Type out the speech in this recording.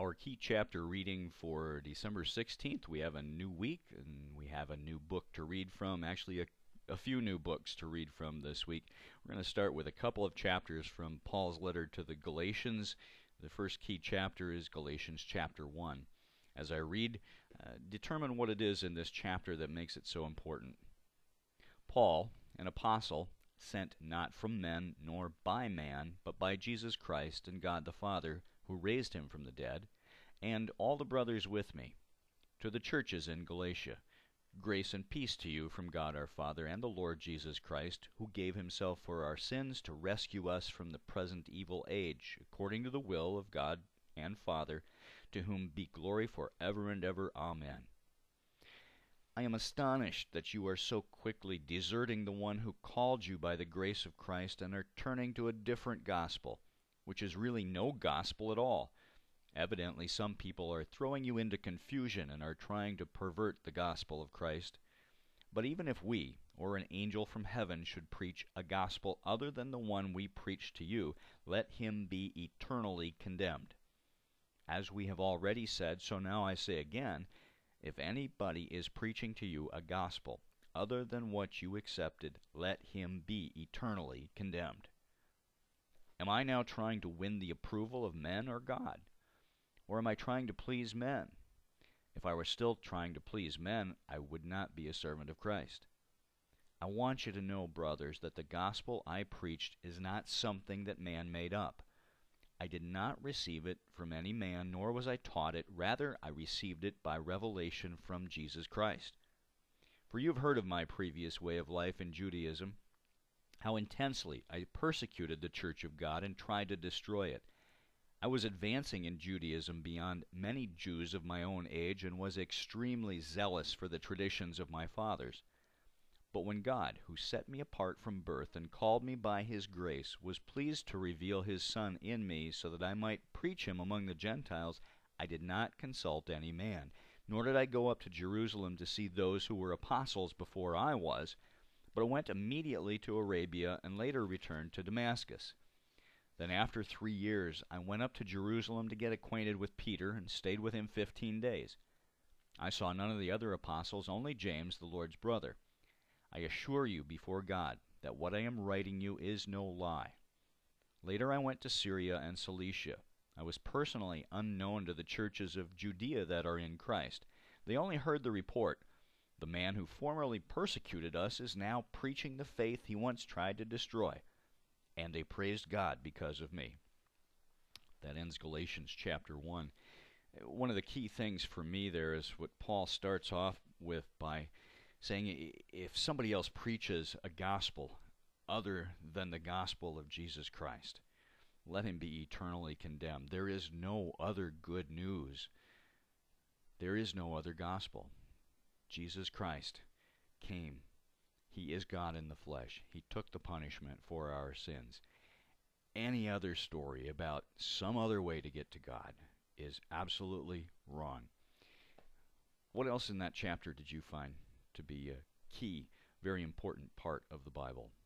Our key chapter reading for December 16th, we have a new week and we have a new book to read from. Actually, a few new books to read from this week. We're going to start with a couple of chapters from Paul's letter to the Galatians. The first key chapter is Galatians chapter 1. As I read, determine what it is in this chapter that makes it so important. Paul, an apostle, sent not from men nor by man, but by Jesus Christ and God the Father, who raised him from the dead, and all the brothers with me, to the churches in Galatia. Grace and peace to you from God our Father and the Lord Jesus Christ, who gave himself for our sins to rescue us from the present evil age, according to the will of God and Father, to whom be glory for ever and ever. Amen. I am astonished that you are so quickly deserting the one who called you by the grace of Christ and are turning to a different gospel, which is really no gospel at all. Evidently, some people are throwing you into confusion and are trying to pervert the gospel of Christ. But even if we, or an angel from heaven, should preach a gospel other than the one we preach to you, let him be eternally condemned. As we have already said, so now I say again, if anybody is preaching to you a gospel other than what you accepted, let him be eternally condemned. Am I now trying to win the approval of men or God? Or am I trying to please men? If I were still trying to please men, I would not be a servant of Christ. I want you to know, brothers, that the gospel I preached is not something that man made up. I did not receive it from any man, nor was I taught it. Rather, I received it by revelation from Jesus Christ. For you have heard of my previous way of life in Judaism, how intensely I persecuted the church of God and tried to destroy it. I was advancing in Judaism beyond many Jews of my own age and was extremely zealous for the traditions of my fathers. But when God, who set me apart from birth and called me by his grace, was pleased to reveal his Son in me so that I might preach him among the Gentiles, I did not consult any man, nor did I go up to Jerusalem to see those who were apostles before I was, but I went immediately to Arabia and later returned to Damascus. Then after 3 years I went up to Jerusalem to get acquainted with Peter and stayed with him 15 days. I saw none of the other apostles, only James, the Lord's brother. I assure you before God that what I am writing you is no lie. Later I went to Syria and Cilicia. I was personally unknown to the churches of Judea that are in Christ. They only heard the report. The man who formerly persecuted us is now preaching the faith he once tried to destroy. And they praised God because of me. That ends Galatians chapter 1. One of the key things for me there is what Paul starts off with by saying if somebody else preaches a gospel other than the gospel of Jesus Christ, let him be eternally condemned. There is no other good news. There is no other gospel. Jesus Christ came. He is God in the flesh. He took the punishment for our sins. Any other story about some other way to get to God is absolutely wrong. What else in that chapter did you find to be a key, very important part of the Bible?